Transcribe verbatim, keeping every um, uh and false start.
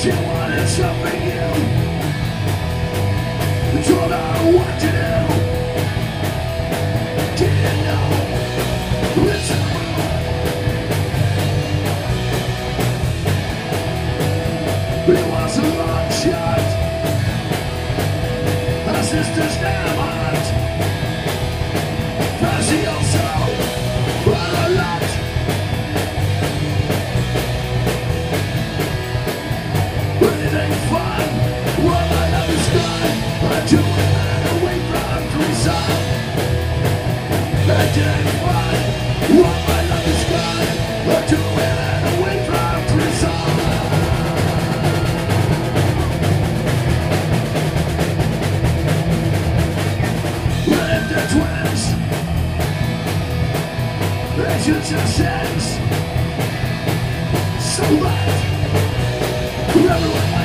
She wanted something new. We told her what to do. Didn't know it's a move. It was a long shot. Our sister's damn heart. But she also brought a lot. Fun, well, I love is gone. I do it away from threesome. It ain't fun, well, my love is gone. I do it away from threesome. When they're twins, it's just a sense. So bad, everyone.